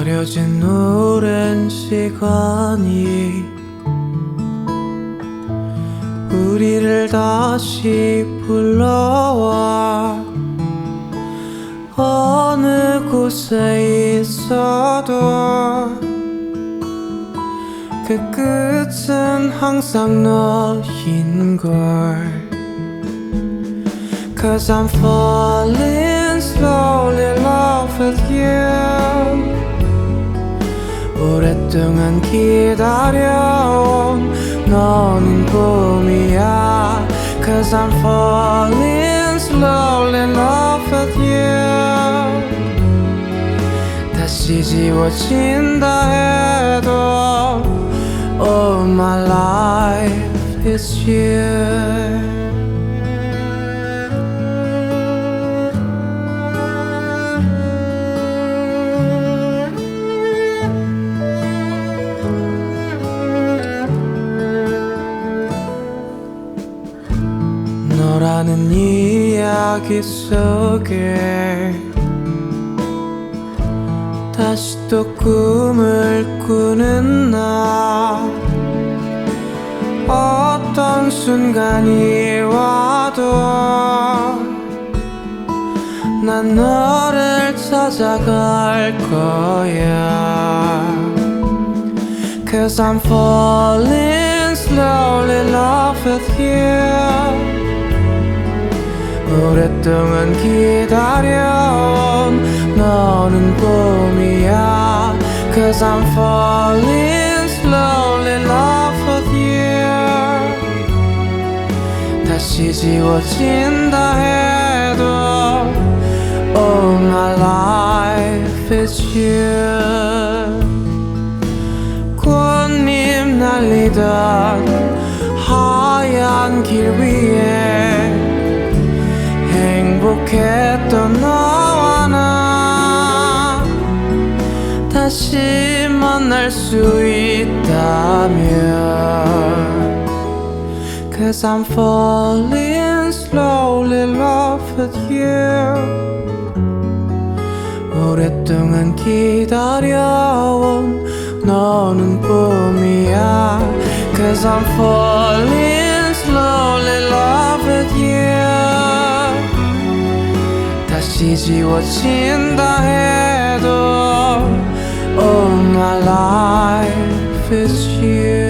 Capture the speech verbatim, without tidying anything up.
가려진 오랜 시간이 우리를 다시 불러와. 어느 곳에 있어도 그 끝은 항상 너인걸. Cause I'm falling slowly in love with you. 오랫동안 기다려온 너는 꿈이야. Cause I'm falling slowly in love with you. 다시 지워진다 해도 all my life is you. 너라는 이야기 속에 다시 또 꿈을 꾸는 나. 어떤 순간이 와도 난 너를 찾아갈 거야. Cause I'm falling slowly in love with you. 오랫동안 기다려온 너는 꿈이야. Cause I'm falling slowly in love with you. 다시 지워진다 해도 all my life is you. 꽃잎 날리던 하얀 길 위에 행복했던 너와 나 다시 만날 수 있다면. Cause I'm falling slowly in love with you. 오랫동안 기다려온 너는 꿈이야. Cause I'm falling slowly in love with you. 다시 지워진다 해도 all my life is you.